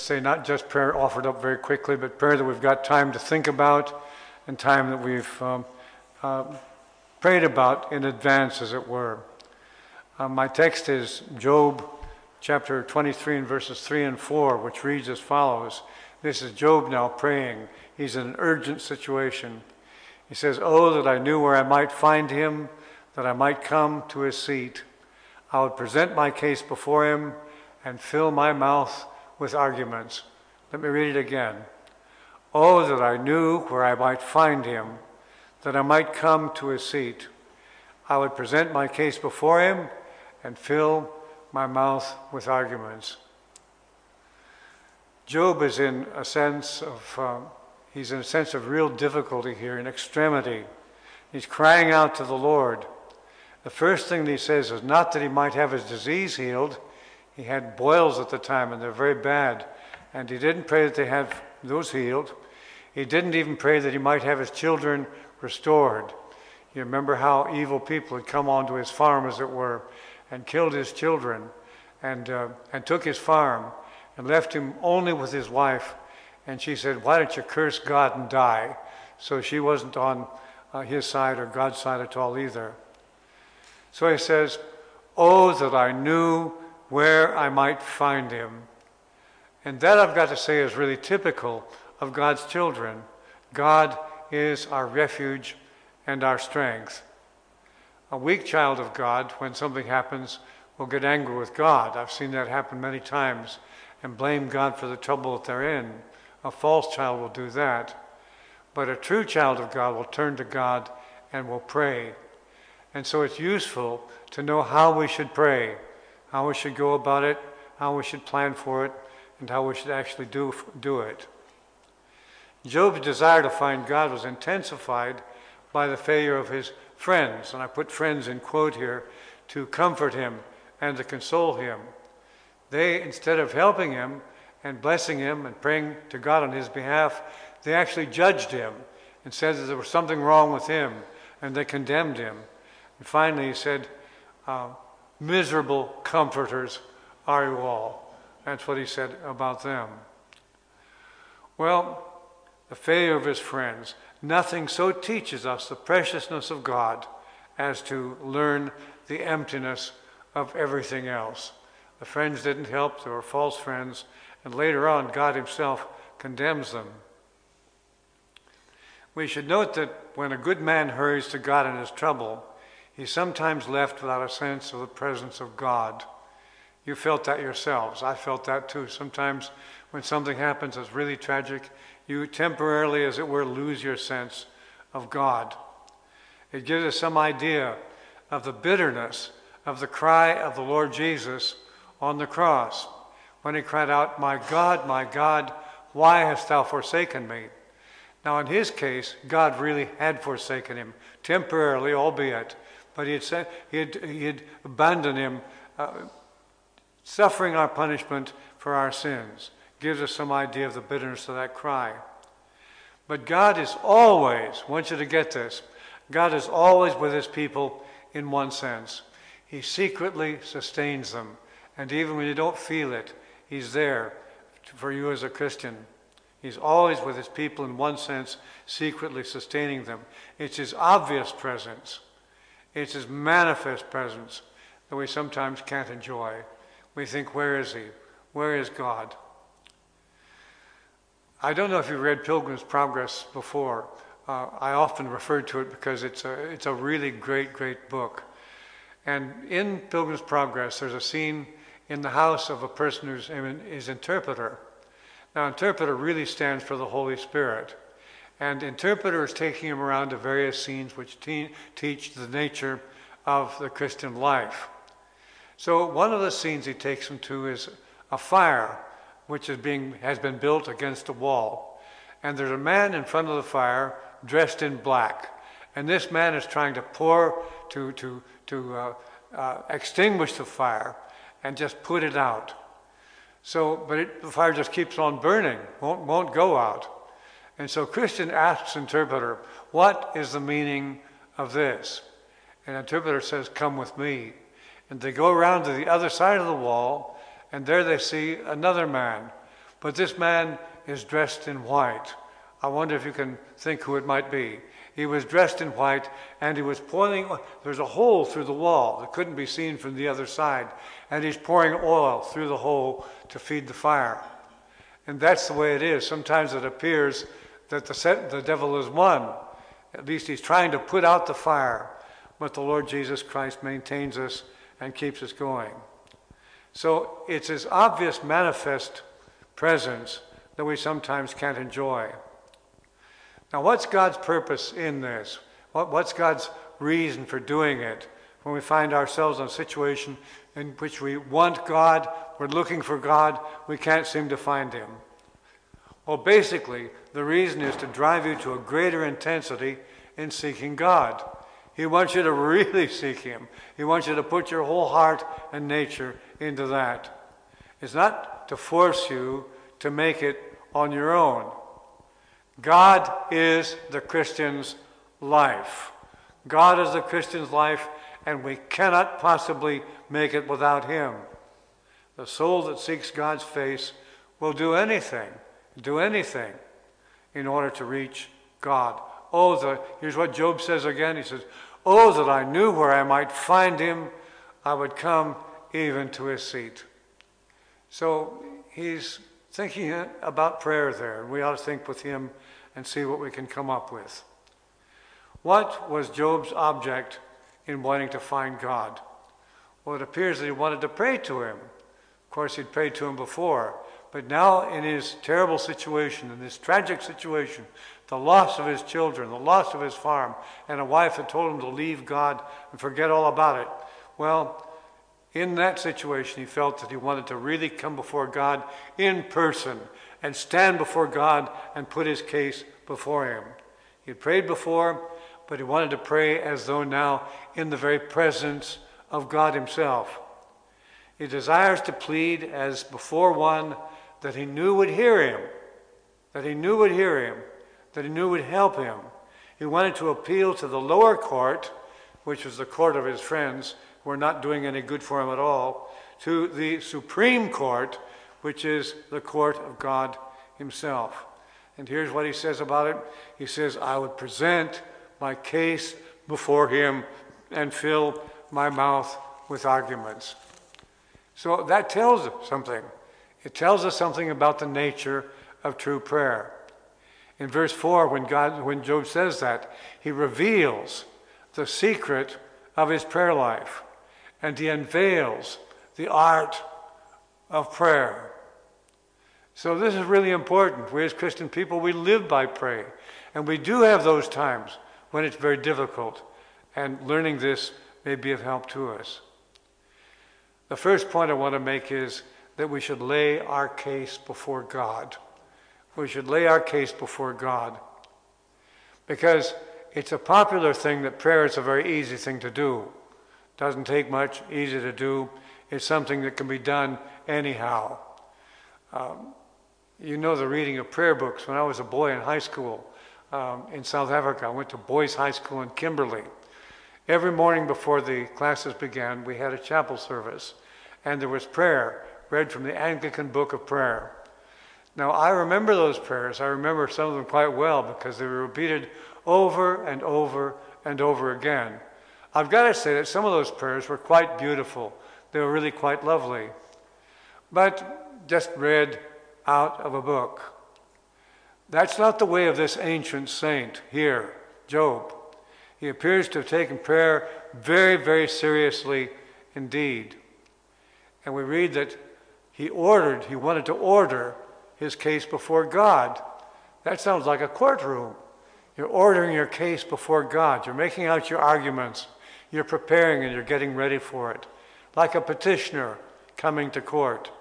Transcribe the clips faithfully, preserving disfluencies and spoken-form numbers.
Say not just prayer offered up very quickly, but prayer that we've got time to think about and time that we've um, uh, prayed about in advance, as it were. Uh, my text is Job chapter twenty-three and verses three and four, which reads as follows. This is Job now praying. He's in an urgent situation. He says, "Oh, that I knew where I might find him, that I might come to his seat. I would present my case before him and fill my mouth with arguments." Let me read it again. "Oh, that I knew where I might find him, that I might come to his seat. I would present my case before him and fill my mouth with arguments." Job is in a sense of, um, he's in a sense of real difficulty here, in extremity. He's crying out to the Lord. The first thing that he says is not that he might have his disease healed. He had boils at the time, and they're very bad. And he didn't pray that they have those healed. He didn't even pray that he might have his children restored. You remember how evil people had come onto his farm, as it were, and killed his children, and uh, and took his farm, and left him only with his wife. And she said, "Why don't you curse God and die?" So she wasn't on uh, his side or God's side at all either. So he says, "Oh, that I knew where I might find him." And that, I've got to say, is really typical of God's children. God is our refuge and our strength. A weak child of God, when something happens, will get angry with God. I've seen that happen many times and blame God for the trouble that they're in. A false child will do that. But a true child of God will turn to God and will pray. And so it's useful to know how we should pray, how we should go about it, how we should plan for it, and how we should actually do, do it. Job's desire to find God was intensified by the failure of his friends, and I put friends in quote here, to comfort him and to console him. They, instead of helping him and blessing him and praying to God on his behalf, they actually judged him and said that there was something wrong with him, and they condemned him. And finally he said, uh, "Miserable comforters are you all." That's what he said about them. Well, the failure of his friends. Nothing so teaches us the preciousness of God as to learn the emptiness of everything else. The friends didn't help. They were false friends. And later on, God himself condemns them. We should note that when a good man hurries to God in his trouble, he's sometimes left without a sense of the presence of God. You felt that yourselves. I felt that too. Sometimes when something happens that's really tragic, you temporarily, as it were, lose your sense of God. It gives us some idea of the bitterness of the cry of the Lord Jesus on the cross, when he cried out, "My God, my God, why hast thou forsaken me?" Now in his case, God really had forsaken him, temporarily albeit, but he had, said, he had, he had abandoned him, uh, suffering our punishment for our sins. Gives us some idea of the bitterness of that cry. But God is always, I want you to get this, God is always with his people in one sense. He secretly sustains them. And even when you don't feel it, he's there for you as a Christian. He's always with his people in one sense, secretly sustaining them. It's his obvious presence. It's his manifest presence that we sometimes can't enjoy. We think, where is he? Where is God? I don't know if you've read Pilgrim's Progress before. Uh, I often refer to it because it's a, it's a really great, great book. And in Pilgrim's Progress, there's a scene in the house of a person who's his interpreter. Now, interpreter really stands for the Holy Spirit. And interpreter is taking him around to various scenes which te- teach the nature of the Christian life. So one of the scenes he takes him to is a fire, which is being, has been built against a wall. And there's a man in front of the fire dressed in black. And this man is trying to pour, to, to, to uh, uh, extinguish the fire and just put it out. So, but it, the fire just keeps on burning, won't, won't go out. And so Christian asks interpreter, "What is the meaning of this?" And interpreter says, "Come with me." And they go around to the other side of the wall, and there they see another man But this man is dressed in white. I wonder if you can think who it might be. He was dressed in white, and he was pouring, there's a hole through the wall that couldn't be seen from the other side, and he's pouring oil through the hole to feed the fire. And that's the way it is. Sometimes it appears that the, set, the devil is won. At least he's trying to put out the fire, but the Lord Jesus Christ maintains us and keeps us going. So it's his obvious manifest presence that we sometimes can't enjoy. Now, what's God's purpose in this? What, what's God's reason for doing it when we find ourselves in a situation in which we want God, we're looking for God, we can't seem to find him? Well, basically, the reason is to drive you to a greater intensity in seeking God. He wants you to really seek him. He wants you to put your whole heart and nature into that. It's not to force you to make it on your own. God is the Christian's life. God is the Christian's life, and we cannot possibly make it without him. The soul that seeks God's face will do anything, do anything in order to reach God. Oh, the, here's what Job says again. He says, oh, that I knew where I might find him, I would come even to his seat. So he's thinking about prayer there, and we ought to think with him and see what we can come up with. What was Job's object in wanting to find God? Well, it appears that he wanted to pray to him. Of course, he'd prayed to him before, but now in his terrible situation, in this tragic situation, the loss of his children, the loss of his farm, and a wife had told him to leave God and forget all about it. Well, in that situation, he felt that he wanted to really come before God in person and stand before God and put his case before him. He had prayed before, but he wanted to pray as though now in the very presence of God himself. He desires to plead as before one that he knew would hear him, that he knew would hear him, that he knew would help him. He wanted to appeal to the lower court, which was the court of his friends, who were not doing any good for him at all, to the Supreme Court, which is the court of God himself. And here's what he says about it. He says, I would present my case before him and fill my mouth with arguments. So that tells us something. It tells us something about the nature of true prayer. In verse four, when God, when Job says that, he reveals the secret of his prayer life, and he unveils the art of prayer. So this is really important. We as Christian people, we live by prayer, and we do have those times when it's very difficult, and learning this may be of help to us. The first point I want to make is that we should lay our case before God. We should lay our case before God. Because it's a popular thing that prayer is a very easy thing to do. Doesn't take much, easy to do. It's something that can be done anyhow. Um, you know the reading of prayer books. When I was a boy in high school um, in South Africa, I went to Boys High School in Kimberley. Every morning before the classes began, we had a chapel service, and there was prayer read from the Anglican Book of Prayer. Now, I remember those prayers. I remember some of them quite well because they were repeated over and over and over again. I've got to say that some of those prayers were quite beautiful. They were really quite lovely, but just read out of a book. That's not the way of this ancient saint here, Job. He appears to have taken prayer very, very seriously indeed. And we read that he ordered, he wanted to order his case before God. That sounds like a courtroom. You're ordering your case before God. You're making out your arguments. You're preparing and you're getting ready for it. Like a petitioner coming to court.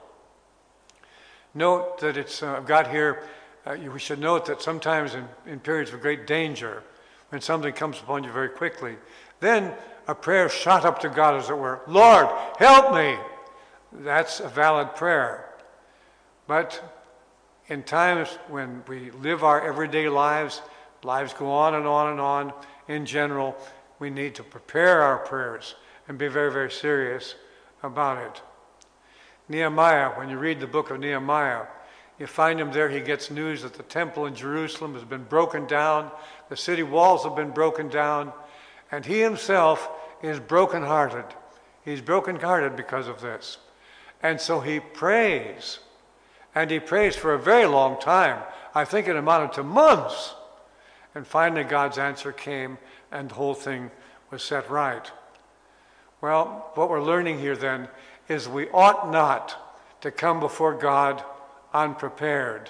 Note that it's, uh, I've got here, uh, you, we should note that sometimes in, in periods of great danger, when something comes upon you very quickly, then a prayer shot up to God, as it were. Lord, help me! That's a valid prayer. But in times when we live our everyday lives, lives go on and on and on, in general, we need to prepare our prayers and be very, very serious about it. Nehemiah, when you read the book of Nehemiah, You find him there, he gets news that the temple in Jerusalem has been broken down, the city walls have been broken down, and he himself is brokenhearted. He's brokenhearted because of this. And so he prays, and he prays for a very long time. I think it amounted to months. And finally God's answer came, and the whole thing was set right. Well, what we're learning here then is we ought not to come before God unprepared.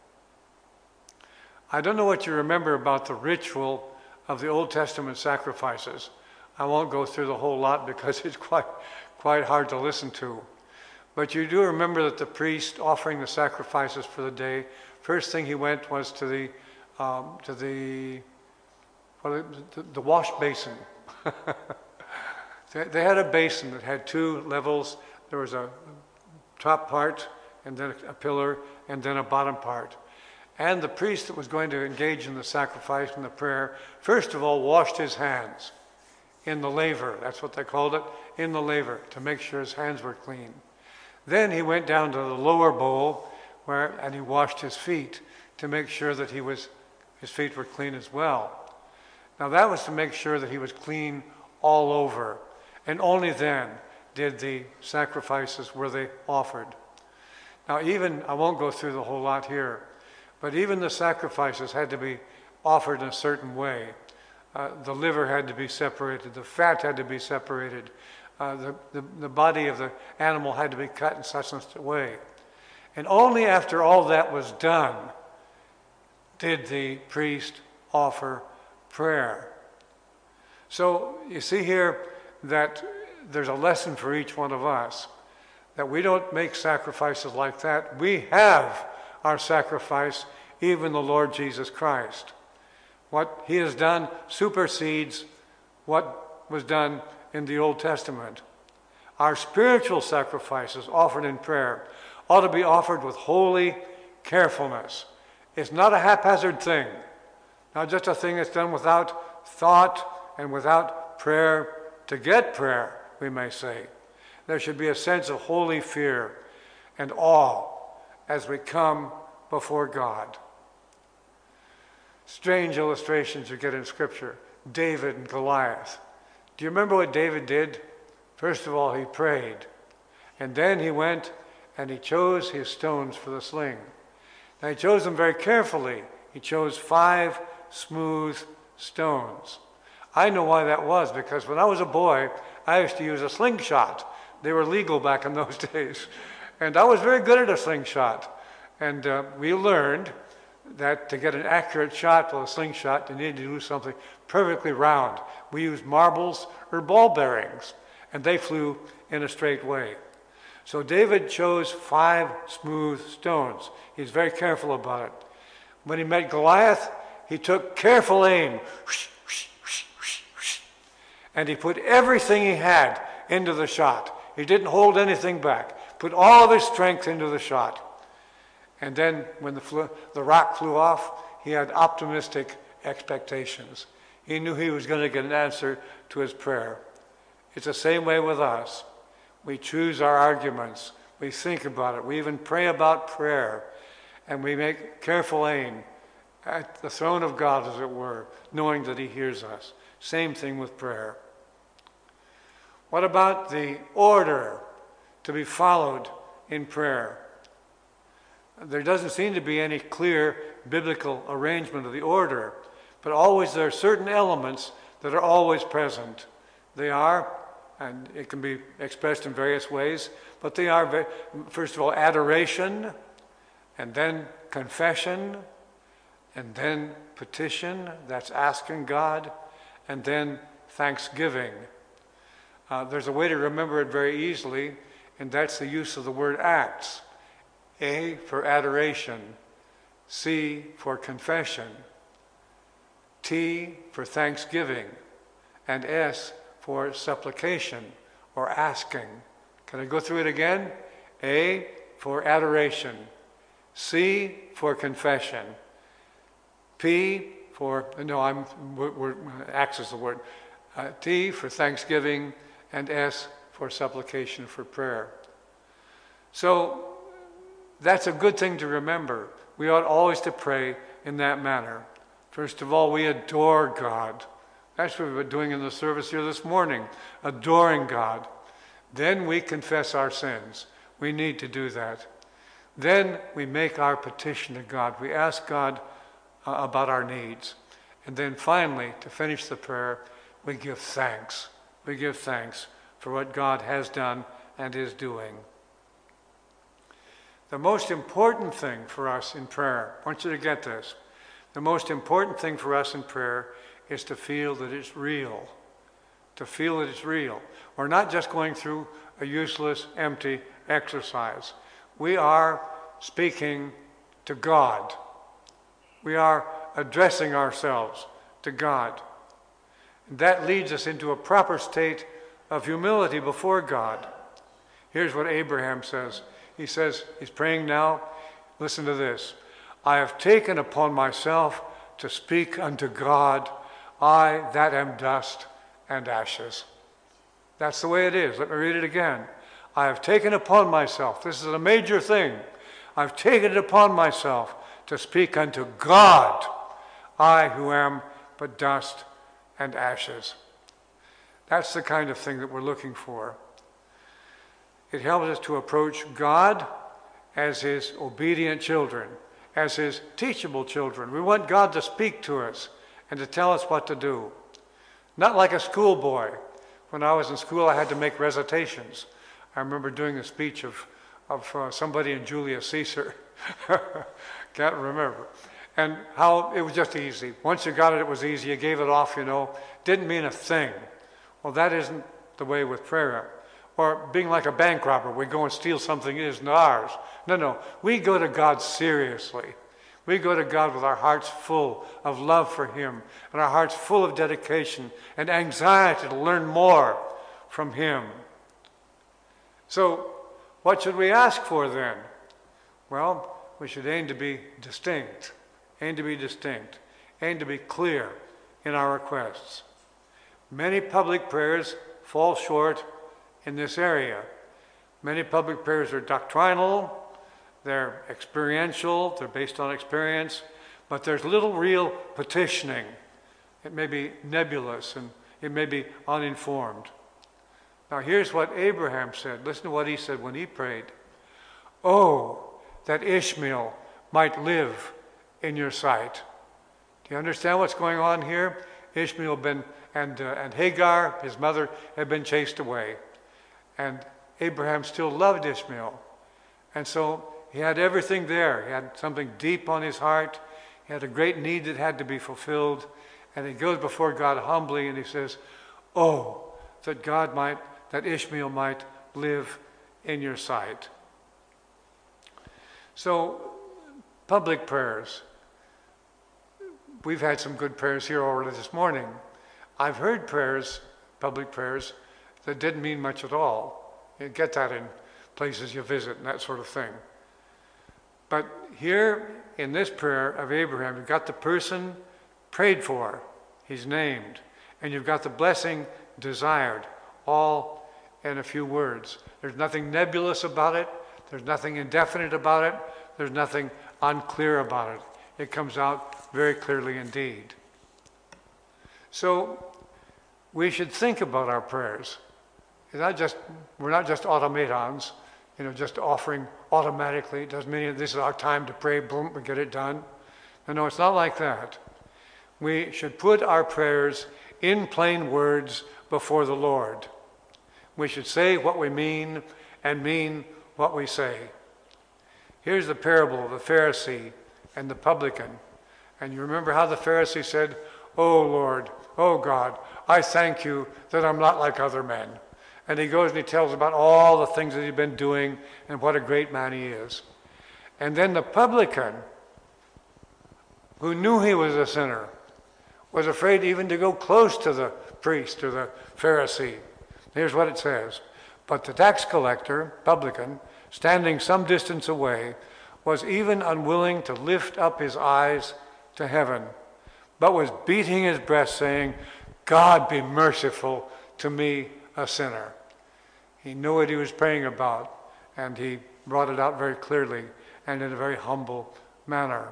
I don't know what you remember about the ritual of the Old Testament sacrifices. I won't go through the whole lot because it's quite, quite hard to listen to. But you do remember that the priest offering the sacrifices for the day, first thing he went was to the um, to the, well, the the wash basin. they, they had a basin that had two levels. There was a top part, and then a pillar, and then a bottom part. And the priest that was going to engage in the sacrifice and the prayer, first of all, washed his hands in the laver. That's what they called it, in the laver, to make sure his hands were clean. Then he went down to the lower bowl, where, and he washed his feet to make sure that he was, his feet were clean as well. Now that was to make sure that he was clean all over. And only then did the sacrifices were they offered. Now even, I won't go through the whole lot here, but even the sacrifices had to be offered in a certain way. Uh, the liver had to be separated, the fat had to be separated, uh, the, the, the body of the animal had to be cut in such and such a way. And only after all that was done did the priest offer prayer. So you see here that there's a lesson for each one of us, that we don't make sacrifices like that. We have our sacrifice, even the Lord Jesus Christ. What he has done supersedes what was done in the Old Testament. Our spiritual sacrifices offered in prayer ought to be offered with holy carefulness. It's not a haphazard thing, not just a thing that's done without thought and without prayer to get prayer, we may say. There should be a sense of holy fear and awe as we come before God. Strange illustrations you get in Scripture. David and Goliath. Do you remember what David did? First of all, he prayed. And then he went and he chose his stones for the sling. Now he chose them very carefully. He chose five smooth stones. I know why that was, because when I was a boy, I used to use a slingshot. They were legal back in those days. And I was very good at a slingshot. And uh, we learned that to get an accurate shot with a slingshot, you needed to do something perfectly round. We used marbles or ball bearings, and they flew in a straight way. So David chose five smooth stones. He's very careful about it. When he met Goliath, he took careful aim, and he put everything he had into the shot. He didn't hold anything back. Put all of his strength into the shot. And then when the, flew, the rock flew off, he had optimistic expectations. He knew he was going to get an answer to his prayer. It's the same way with us. We choose our arguments. We think about it. We even pray about prayer. And we make careful aim at the throne of God, as it were, knowing that he hears us. Same thing with prayer. What about the order to be followed in prayer? There doesn't seem to be any clear biblical arrangement of the order, but always there are certain elements that are always present. They are, and it can be expressed in various ways, but they are, first of all, adoration, and then confession, and then petition, that's asking God, and then thanksgiving. Uh, there's a way to remember it very easily, and that's the use of the word acts. A for adoration, C for confession, T for thanksgiving, and S for supplication or asking. Can I go through it again? A for adoration, C for confession, P for, no, I'm, we're, we're, acts is the word, uh, T for thanksgiving, and S for supplication, for prayer. So that's a good thing to remember. We ought always to pray in that manner. First of all, we adore God. That's what we've been doing in the service here this morning, adoring God. Then we confess our sins. We need to do that. Then we make our petition to God. We ask God uh, about our needs. And then finally, to finish the prayer, we give thanks. We give thanks for what God has done and is doing. The most important thing for us in prayer, I want you to get this, the most important thing for us in prayer is to feel that it's real. To feel that it's real. We're not just going through a useless, empty exercise. We are speaking to God. We are addressing ourselves to God. And that leads us into a proper state of humility before God. Here's what Abraham says. He says, he's praying now. Listen to this. I have taken upon myself to speak unto God, I that am dust and ashes. That's the way it is. Let me read it again. I have taken upon myself. This is a major thing. I've taken it upon myself to speak unto God, I who am but dust and ashes. That's the kind of thing that we're looking for. It helps us to approach God as his obedient children, as his teachable children. We want God to speak to us and to tell us what to do. Not like a schoolboy. When I was in school, I had to make recitations. I remember doing a speech of, of uh, somebody in Julius Caesar. Can't remember. And how it was just easy. Once you got it, it was easy. You gave it off, you know. Didn't mean a thing. Well, that isn't the way with prayer. Or being like a bank robber. We go and steal something that isn't ours. No, no. We go to God seriously. We go to God with our hearts full of love for him and our hearts full of dedication and anxiety to learn more from him. So, what should we ask for then? Well, we should aim to be distinct. Aim to be distinct. Aim to be clear in our requests. Many public prayers fall short in this area. Many public prayers are doctrinal, they're experiential, they're based on experience, but there's little real petitioning. It may be nebulous and it may be uninformed. Now here's what Abraham said. Listen to what he said when he prayed. Oh, that Ishmael might live in your sight. Do you understand what's going on here? Ishmael been, and, uh, and Hagar, his mother, had been chased away. And Abraham still loved Ishmael. And so he had everything there. He had something deep on his heart. He had a great need that had to be fulfilled. And he goes before God humbly and he says, oh, that God might, that Ishmael might live in your sight. So, public prayers. We've had some good prayers here already this morning. I've heard prayers, public prayers, that didn't mean much at all. You get that in places you visit and that sort of thing. But here in this prayer of Abraham, you've got the person prayed for, he's named, and you've got the blessing desired, all in a few words. There's nothing nebulous about it. There's nothing indefinite about it. There's nothing unclear about it. It comes out very clearly indeed. So we should think about our prayers. It's not just, we're not just automatons, you know, just offering automatically. It doesn't mean this is our time to pray, boom, we get it done. No, no, it's not like that. We should put our prayers in plain words before the Lord. We should say what we mean and mean what we say. Here's the parable of the Pharisee and the publican. And you remember how the Pharisee said, oh Lord, oh God, I thank you that I'm not like other men. And he goes and he tells about all the things that he's been doing and what a great man he is. And then the publican, who knew he was a sinner, was afraid even to go close to the priest or the Pharisee. Here's what it says. But the tax collector, publican, standing some distance away, was even unwilling to lift up his eyes to heaven, but was beating his breast, saying, God be merciful to me, a sinner. He knew what he was praying about, and he brought it out very clearly and in a very humble manner.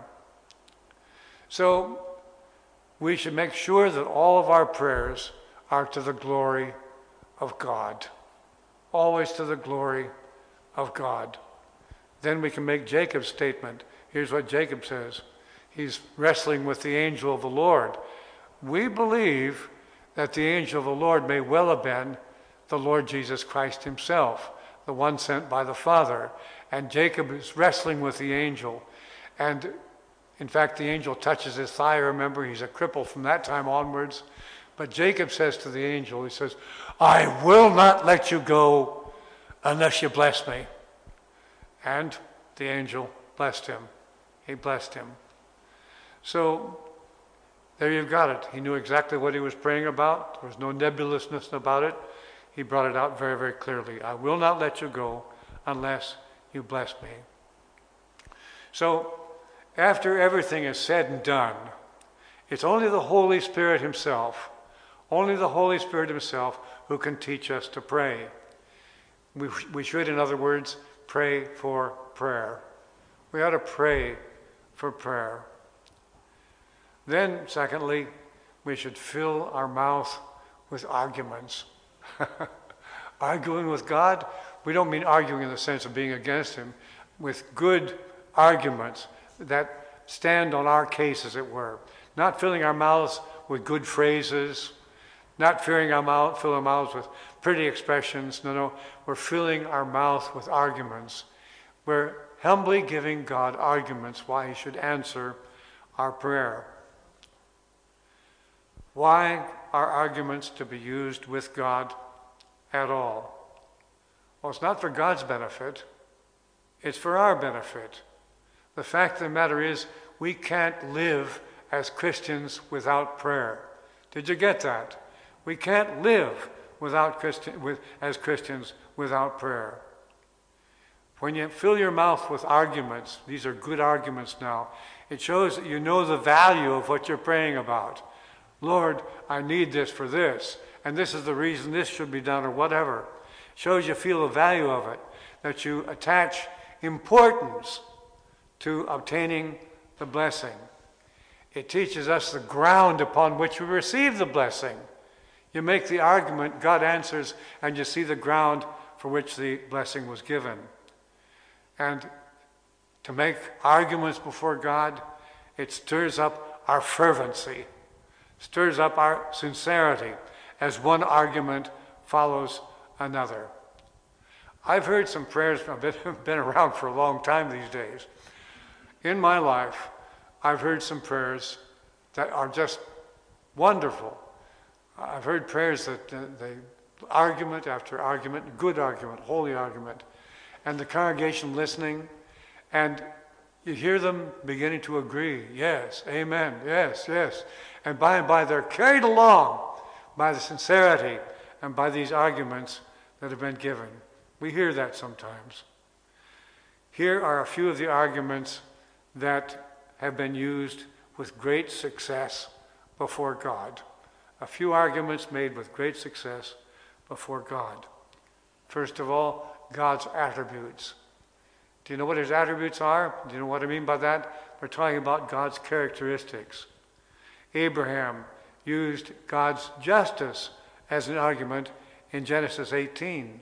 So we should make sure that all of our prayers are to the glory of God. Always to the glory of God. Then we can make Jacob's statement. Here's what Jacob says. He's wrestling with the angel of the Lord. We believe that the angel of the Lord may well have been the Lord Jesus Christ himself, the one sent by the Father. And Jacob is wrestling with the angel. And in fact, the angel touches his thigh. Remember, he's a cripple from that time onwards. But Jacob says to the angel, he says, I will not let you go unless you bless me. And the angel blessed him. He blessed him. So there you've got it. He knew exactly what he was praying about. There was no nebulousness about it. He brought it out very, very clearly. I will not let you go unless you bless me. So after everything is said and done, it's only the Holy Spirit himself, only the Holy Spirit himself who can teach us to pray. We, we should, in other words, pray for prayer. We ought to pray for prayer. Then, secondly, we should fill our mouth with arguments. Arguing with God, we don't mean arguing in the sense of being against him, with good arguments that stand on our case, as it were. Not filling our mouths with good phrases, not filling our mouth, fill our mouths with pretty expressions. No, no, we're filling our mouth with arguments. We're humbly giving God arguments why he should answer our prayer. Why are arguments to be used with God at all? Well, it's not for God's benefit. It's for our benefit. The fact of the matter is, we can't live as Christians without prayer. Did you get that? We can't live without Christi- with, as Christians without prayer. When you fill your mouth with arguments, these are good arguments now, it shows that you know the value of what you're praying about. Lord, I need this for this, and this is the reason this should be done, or whatever. It shows you feel the value of it, that you attach importance to obtaining the blessing. It teaches us the ground upon which we receive the blessing. You make the argument, God answers, and you see the ground for which the blessing was given. And to make arguments before God, it stirs up our fervency, stirs up our sincerity, as one argument follows another. I've heard some prayers, I've been, been around for a long time these days. In my life, I've heard some prayers that are just wonderful. I've heard prayers that uh, they, argument after argument, good argument, holy argument, and the congregation listening, and you hear them beginning to agree. Yes, amen, yes, yes. And by and by they're carried along by the sincerity and by these arguments that have been given. We hear that sometimes. Here are a few of the arguments that have been used with great success before God. A few arguments made with great success before God. First of all, God's attributes. Do you know what his attributes are? Do you know what I mean by that? We're talking about God's characteristics. Abraham used God's justice as an argument in Genesis eighteen.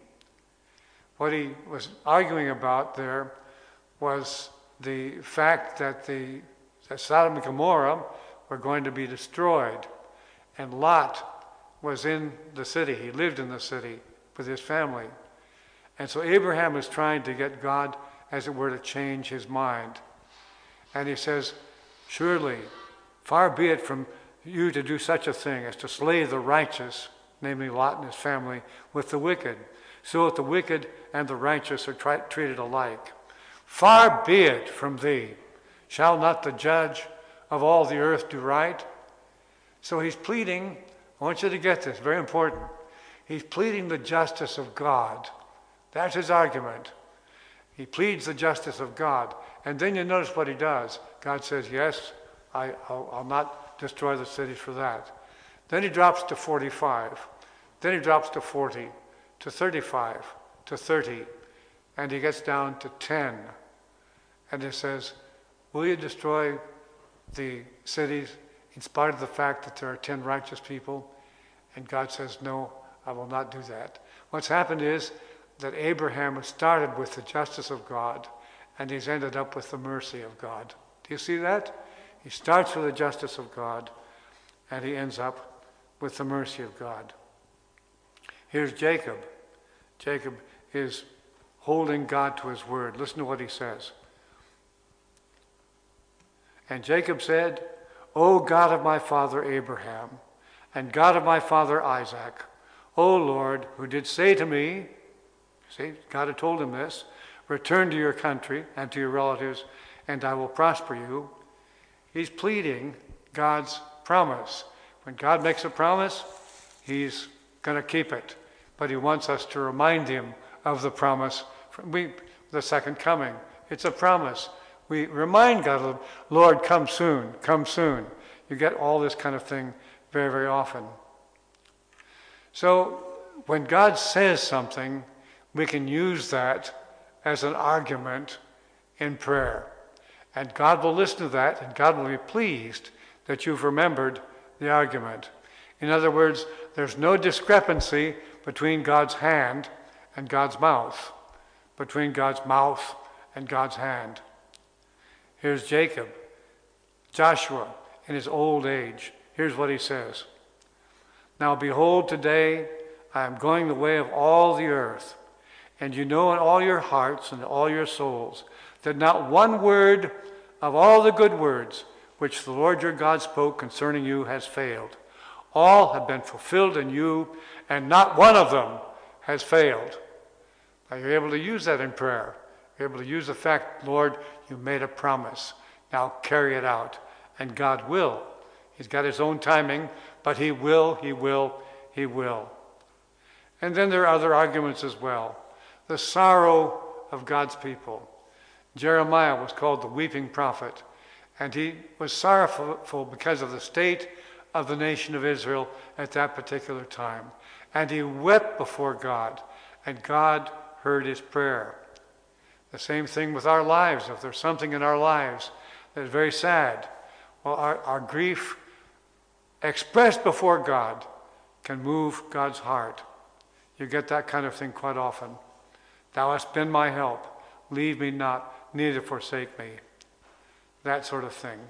What he was arguing about there was the fact that the that Sodom and Gomorrah were going to be destroyed, and Lot was in the city. He lived in the city with his family. And so Abraham is trying to get God, as it were, to change his mind. And he says, surely, far be it from you to do such a thing as to slay the righteous, namely Lot and his family, with the wicked, so that the wicked and the righteous are tri- treated alike. Far be it from thee. Shall not the judge of all the earth do right? So he's pleading, I want you to get this, very important. He's pleading the justice of God. That's his argument. He pleads the justice of God. And then you notice what he does. God says, yes, I, I'll, I'll not destroy the cities for that. Then he drops to forty-five. Then he drops to forty, to thirty-five, to thirty. And he gets down to ten. And it says, will you destroy the cities in spite of the fact that there are ten righteous people? And God says, no, I will not do that. What's happened is that Abraham has started with the justice of God, and he's ended up with the mercy of God. Do you see that? He starts with the justice of God, and he ends up with the mercy of God. Here's Jacob. Jacob is holding God to his word. Listen to what he says. And Jacob said, O God of my father Abraham, and God of my father Isaac, O Lord, who did say to me, see, God had told him this, return to your country and to your relatives, and I will prosper you. He's pleading God's promise. When God makes a promise, he's going to keep it. But he wants us to remind him of the promise. We, the second coming. It's a promise. We remind God, Lord, come soon, come soon. You get all this kind of thing very, very often. So when God says something, we can use that as an argument in prayer. And God will listen to that, and God will be pleased that you've remembered the argument. In other words, there's no discrepancy between God's hand and God's mouth, between God's mouth and God's hand. Here's Jacob, Joshua in his old age. Here's what he says. Now behold, today I am going the way of all the earth, and you know in all your hearts and all your souls that not one word of all the good words which the Lord your God spoke concerning you has failed. All have been fulfilled in you, and not one of them has failed. Now you're able to use that in prayer. You're able to use the fact, Lord, you made a promise. Now carry it out. And God will. He's got his own timing, but he will, he will, he will. And then there are other arguments as well. The sorrow of God's people. Jeremiah was called the weeping prophet, and he was sorrowful because of the state of the nation of Israel at that particular time. And he wept before God, and God heard his prayer. The same thing with our lives. If there's something in our lives that is very sad, well, our, our grief expressed before God can move God's heart. You get that kind of thing quite often. Thou hast been my help. Leave me not, neither forsake me. That sort of thing.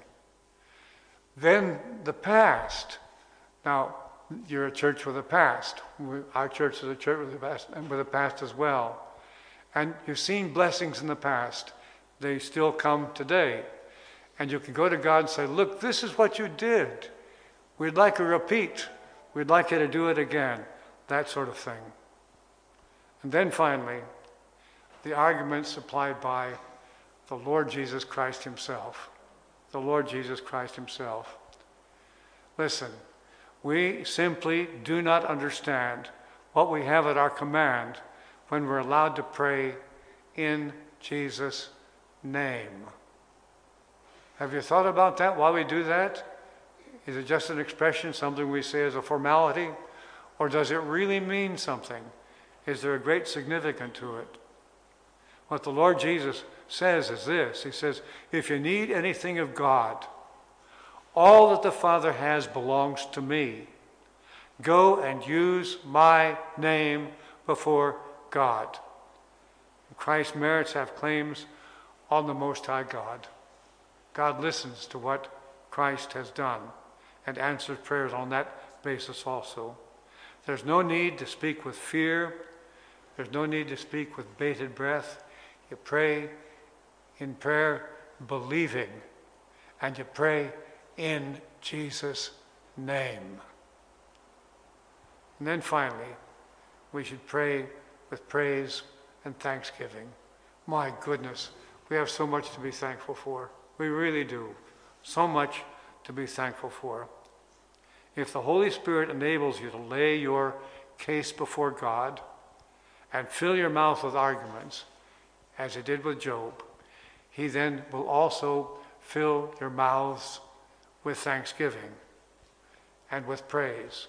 Then the past. Now, you're a church with a past. We, our church is a church with a past, and with a past as well. And you've seen blessings in the past. They still come today. And you can go to God and say, look, this is what you did. We'd like a repeat. We'd like you to do it again. That sort of thing. And then finally, the argument supplied by the Lord Jesus Christ himself. The Lord Jesus Christ himself. Listen, we simply do not understand what we have at our command when we're allowed to pray in Jesus' name. Have you thought about that, why we do that? Is it just an expression, something we say as a formality? Or does it really mean something? Is there a great significance to it? What the Lord Jesus says is this. He says, if you need anything of God, all that the Father has belongs to me. Go and use my name before God. Christ's merits have claims on the Most High God. God listens to what Christ has done and answers prayers on that basis also. There's no need to speak with fear. There's no need to speak with bated breath. You pray in prayer believing, and you pray in Jesus' name. And then finally, we should pray with praise and thanksgiving. My goodness, we have so much to be thankful for. We really do. So much to be thankful for. If the Holy Spirit enables you to lay your case before God and fill your mouth with arguments, as he did with Job, he then will also fill your mouths with thanksgiving and with praise.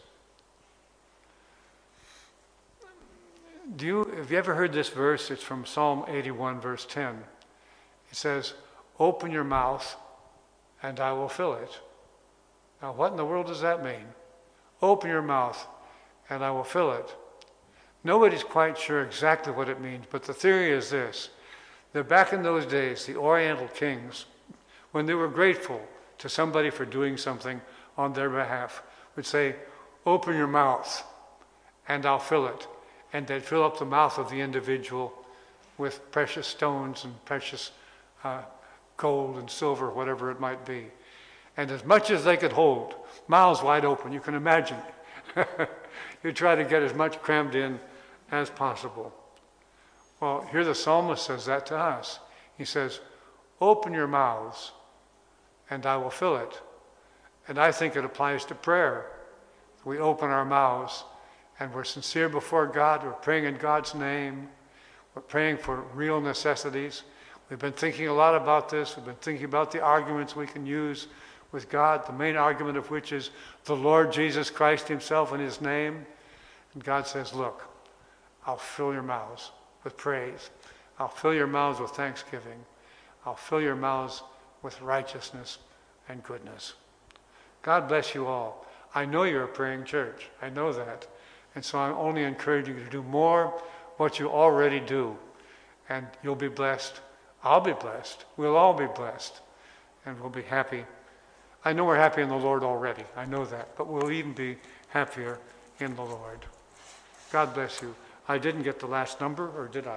Do you, have you ever heard this verse? It's from Psalm eighty-one, verse ten. It says, open your mouth and I will fill it. Now, what in the world does that mean? Open your mouth and I will fill it. Nobody's quite sure exactly what it means, but the theory is this, that back in those days, the Oriental kings, when they were grateful to somebody for doing something on their behalf, would say, open your mouth and I'll fill it. And they'd fill up the mouth of the individual with precious stones and precious uh, gold and silver, whatever it might be. And as much as they could hold, mouths wide open, you can imagine. You try to get as much crammed in as possible. Well, here the psalmist says that to us. He says, open your mouths and I will fill it. And I think it applies to prayer. We open our mouths and we're sincere before God. We're praying in God's name. We're praying for real necessities. We've been thinking a lot about this. We've been thinking about the arguments we can use with God, the main argument of which is the Lord Jesus Christ himself and his name. And God says, look, I'll fill your mouths with praise. I'll fill your mouths with thanksgiving. I'll fill your mouths with righteousness and goodness. God bless you all. I know you're a praying church. I know that. And so I'm only encouraging you to do more what you already do. And you'll be blessed. I'll be blessed. We'll all be blessed. And we'll be happy. I know we're happy in the Lord already. I know that. But we'll even be happier in the Lord. God bless you. I didn't get the last number, or did I?